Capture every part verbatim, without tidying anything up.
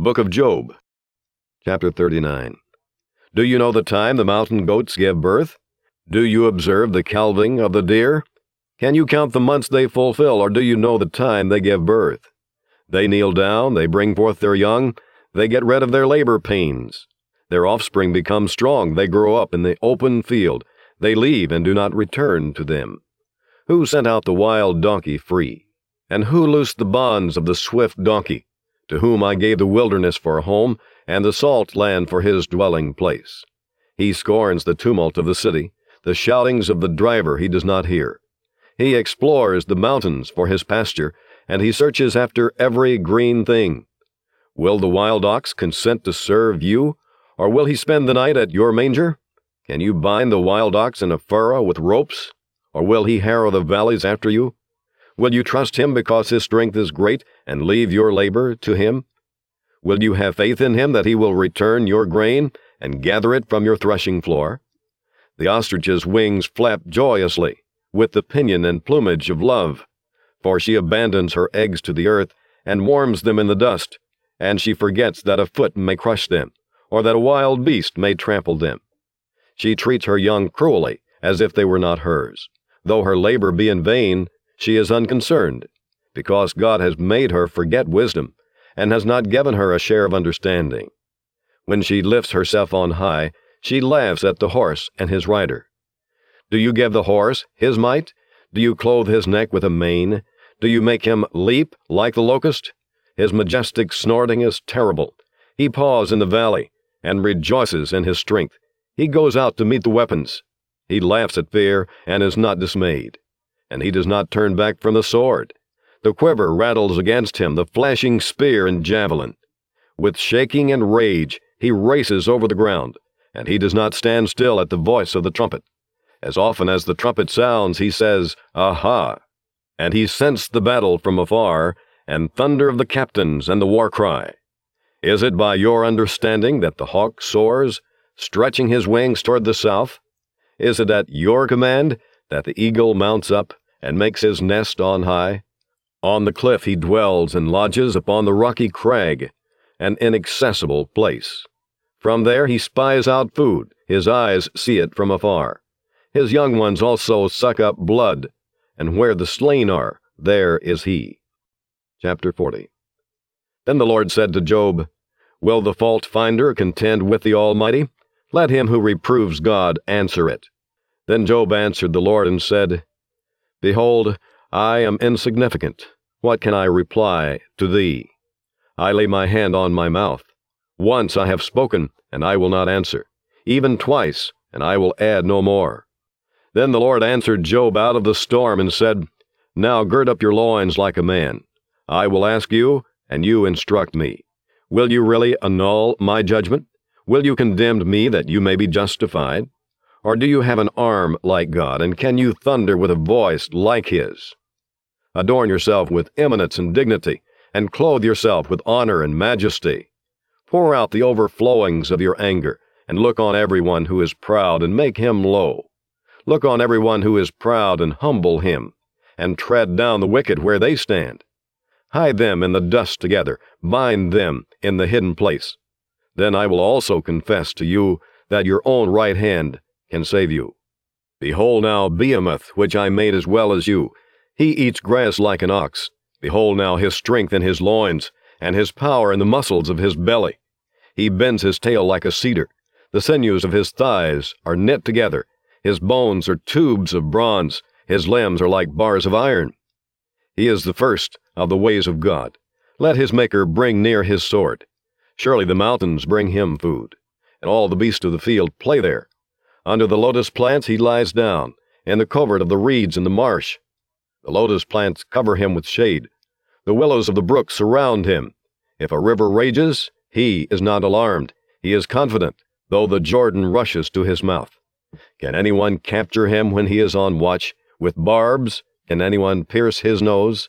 Book of Job, chapter thirty-nine. Do you know the time the mountain goats give birth? Do you observe the calving of the deer? Can you count the months they fulfill, or do you know the time they give birth? They kneel down, they bring forth their young, they get rid of their labor pains. Their offspring become strong, they grow up in the open field, they leave and do not return to them. Who sent out the wild donkey free? And who loosed the bonds of the swift donkey? To whom I gave the wilderness for a home, and the salt land for his dwelling place. He scorns the tumult of the city, the shoutings of the driver he does not hear. He explores the mountains for his pasture, and he searches after every green thing. Will the wild ox consent to serve you, or will he spend the night at your manger? Can you bind the wild ox in a furrow with ropes, or will he harrow the valleys after you? Will you trust him because his strength is great, and leave your labor to him? Will you have faith in him that he will return your grain, and gather it from your threshing floor? The ostrich's wings flap joyously, with the pinion and plumage of love. For she abandons her eggs to the earth, and warms them in the dust, and she forgets that a foot may crush them, or that a wild beast may trample them. She treats her young cruelly, as if they were not hers. Though her labor be in vain, she is unconcerned, because God has made her forget wisdom, and has not given her a share of understanding. When she lifts herself on high, she laughs at the horse and his rider. Do you give the horse his might? Do you clothe his neck with a mane? Do you make him leap like the locust? His majestic snorting is terrible. He paws in the valley, and rejoices in his strength. He goes out to meet the weapons. He laughs at fear, and is not dismayed. And he does not turn back from the sword. The quiver rattles against him, the flashing spear and javelin. With shaking and rage he races over the ground, and he does not stand still at the voice of the trumpet. As often as the trumpet sounds, he says, Aha! And he scents the battle from afar, and thunder of the captains and the war cry. Is it by your understanding that the hawk soars, stretching his wings toward the south? Is it at your command that the eagle mounts up, and makes his nest on high? On the cliff he dwells and lodges upon the rocky crag, an inaccessible place. From there he spies out food, his eyes see it from afar. His young ones also suck up blood, and where the slain are, there is he. Chapter forty. Then the Lord said to Job, Will the fault-finder contend with the Almighty? Let him who reproves God answer it. Then Job answered the Lord and said, Behold, I am insignificant. What can I reply to thee? I lay my hand on my mouth. Once I have spoken, and I will not answer. Even twice, and I will add no more. Then the Lord answered Job out of the storm and said, Now gird up your loins like a man. I will ask you, and you instruct me. Will you really annul my judgment? Will you condemn me that you may be justified? Or do you have an arm like God, and can you thunder with a voice like his? Adorn yourself with eminence and dignity, and clothe yourself with honor and majesty. Pour out the overflowings of your anger, and look on everyone who is proud, and make him low. Look on everyone who is proud, and humble him, and tread down the wicked where they stand. Hide them in the dust together, bind them in the hidden place. Then I will also confess to you that your own right hand can save you. Behold now Behemoth, which I made as well as you. He eats grass like an ox. Behold now his strength in his loins, and his power in the muscles of his belly. He bends his tail like a cedar. The sinews of his thighs are knit together. His bones are tubes of bronze. His limbs are like bars of iron. He is the first of the ways of God. Let his maker bring near his sword. Surely the mountains bring him food, and all the beasts of the field play there. Under the lotus plants he lies down, in the covert of the reeds in the marsh. The lotus plants cover him with shade. The willows of the brook surround him. If a river rages, he is not alarmed. He is confident, though the Jordan rushes to his mouth. Can anyone capture him when he is on watch? With barbs, can anyone pierce his nose?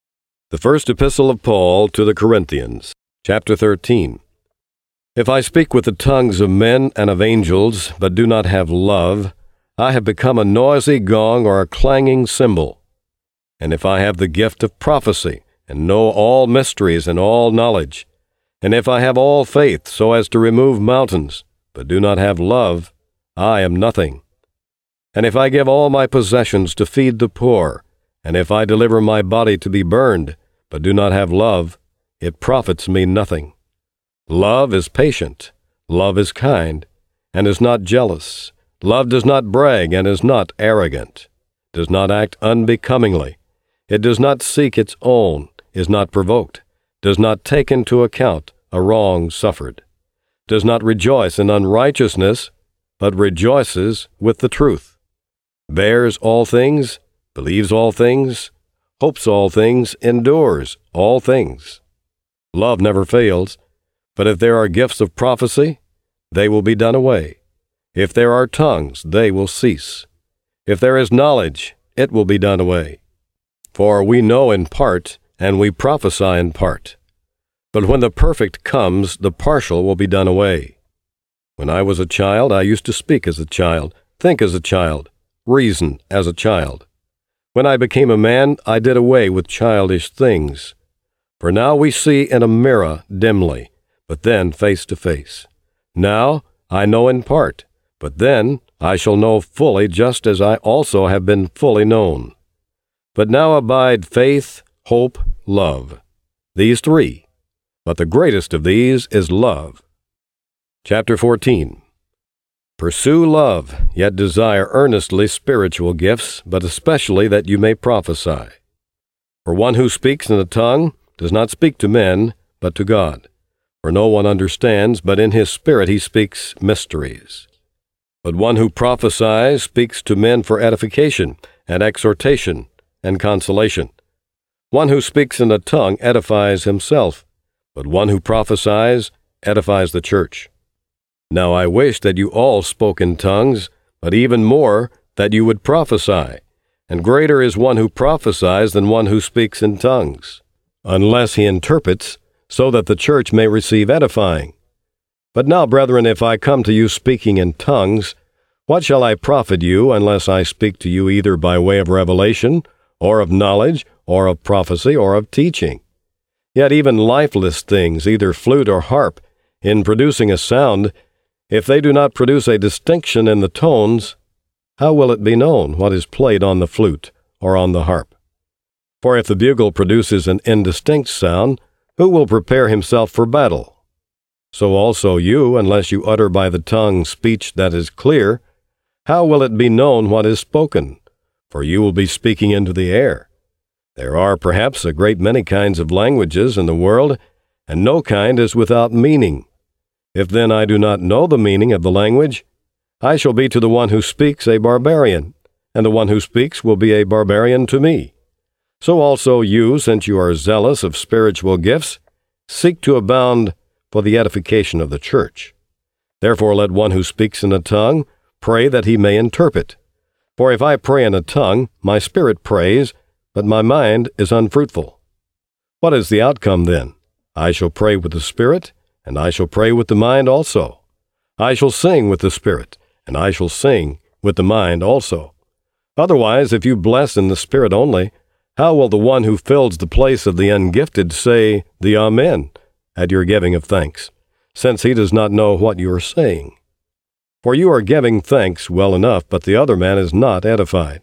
The First Epistle of Paul to the Corinthians, chapter thirteen. If I speak with the tongues of men and of angels, but do not have love, I have become a noisy gong or a clanging cymbal. And if I have the gift of prophecy, and know all mysteries and all knowledge, And if I have all faith so as to remove mountains, but do not have love, I am nothing. And if I give all my possessions to feed the poor, and if I deliver my body to be burned, but do not have love, it profits me nothing. Love is patient, love is kind, and is not jealous. Love does not brag and is not arrogant, does not act unbecomingly. It does not seek its own, is not provoked, does not take into account a wrong suffered, does not rejoice in unrighteousness, but rejoices with the truth, bears all things, believes all things, hopes all things, endures all things. Love never fails, but if there are gifts of prophecy, they will be done away. If there are tongues, they will cease. If there is knowledge, it will be done away. For we know in part, and we prophesy in part. But when the perfect comes, the partial will be done away. When I was a child, I used to speak as a child, think as a child, reason as a child. When I became a man, I did away with childish things. For now we see in a mirror dimly, but then face to face. Now I know in part, but then I shall know fully, just as I also have been fully known. But now abide faith, hope, love, these three, but the greatest of these is love. Chapter fourteen. Pursue love, yet desire earnestly spiritual gifts, but especially that you may prophesy. For one who speaks in a tongue does not speak to men, but to God. For no one understands, but in his spirit he speaks mysteries. But one who prophesies speaks to men for edification, and exhortation, and consolation. One who speaks in a tongue edifies himself, but one who prophesies edifies the church. Now I wish that you all spoke in tongues, but even more that you would prophesy, and greater is one who prophesies than one who speaks in tongues, unless he interprets, so that the church may receive edifying. But now, brethren, if I come to you speaking in tongues, what shall I profit you unless I speak to you either by way of revelation, or of knowledge, or of prophecy, or of teaching? Yet even lifeless things, either flute or harp, in producing a sound, if they do not produce a distinction in the tones, how will it be known what is played on the flute or on the harp? For if the bugle produces an indistinct sound, who will prepare himself for battle? So also you, unless you utter by the tongue speech that is clear, how will it be known what is spoken? For you will be speaking into the air. There are perhaps a great many kinds of languages in the world, and no kind is without meaning. If then I do not know the meaning of the language, I shall be to the one who speaks a barbarian, and the one who speaks will be a barbarian to me. So also you, since you are zealous of spiritual gifts, seek to abound for the edification of the church. Therefore let one who speaks in a tongue pray that he may interpret. For if I pray in a tongue, my spirit prays, but my mind is unfruitful. What is the outcome then? I shall pray with the spirit, and I shall pray with the mind also. I shall sing with the spirit, and I shall sing with the mind also. Otherwise, if you bless in the spirit only, how will the one who fills the place of the ungifted say the Amen at your giving of thanks, since he does not know what you are saying? For you are giving thanks well enough, but the other man is not edified.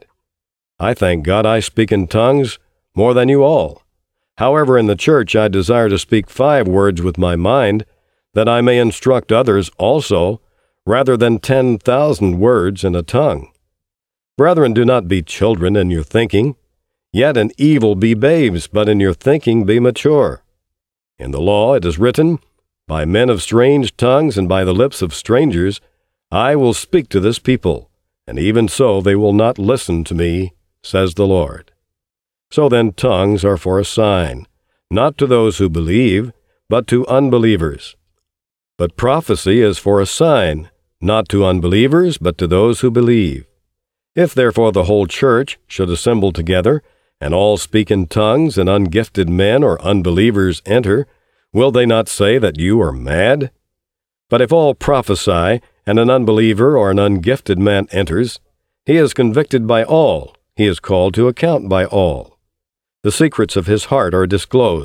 I thank God I speak in tongues more than you all. However, in the church I desire to speak five words with my mind, that I may instruct others also, rather than ten thousand words in a tongue. Brethren, do not be children in your thinking, yet in evil be babes, but in your thinking be mature. In the law it is written, By men of strange tongues and by the lips of strangers I will speak to this people, and even so they will not listen to me, says the Lord. So then tongues are for a sign, not to those who believe, but to unbelievers. But prophecy is for a sign, not to unbelievers, but to those who believe. If therefore the whole church should assemble together, and all speak in tongues, and ungifted men or unbelievers enter, will they not say that you are mad? But if all prophesy, and an unbeliever or an ungifted man enters, he is convicted by all, he is called to account by all. The secrets of his heart are disclosed,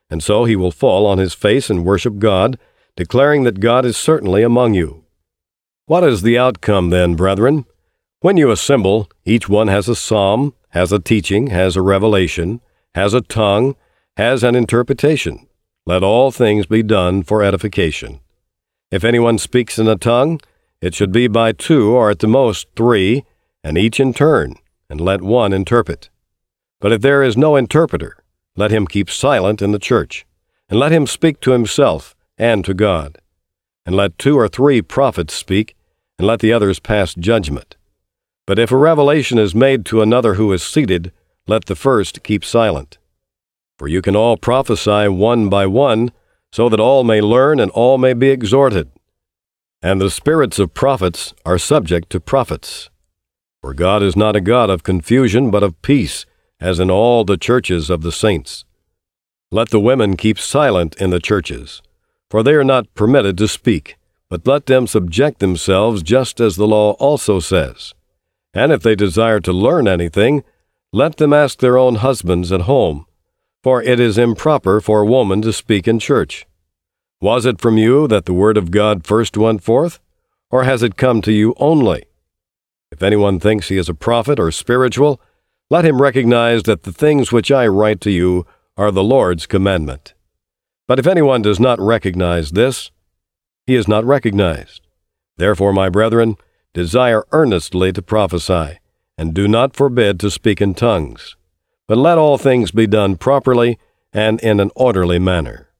and so he will fall on his face and worship God, declaring that God is certainly among you. What is the outcome then, brethren? When you assemble, each one has a psalm, has a teaching, has a revelation, has a tongue, has an interpretation. Let all things be done for edification. If anyone speaks in a tongue, it should be by two or at the most three, and each in turn, and let one interpret. But if there is no interpreter, let him keep silent in the church, and let him speak to himself and to God. And let two or three prophets speak, and let the others pass judgment. But if a revelation is made to another who is seated, let the first keep silent. For you can all prophesy one by one, so that all may learn and all may be exhorted. And the spirits of prophets are subject to prophets. For God is not a God of confusion, but of peace, as in all the churches of the saints. Let the women keep silent in the churches, for they are not permitted to speak, but let them subject themselves just as the law also says. And if they desire to learn anything, let them ask their own husbands at home, for it is improper for a woman to speak in church. Was it from you that the word of God first went forth, or has it come to you only? If anyone thinks he is a prophet or spiritual, let him recognize that the things which I write to you are the Lord's commandment. But if anyone does not recognize this, he is not recognized. Therefore, my brethren, desire earnestly to prophesy, and do not forbid to speak in tongues. But let all things be done properly and in an orderly manner.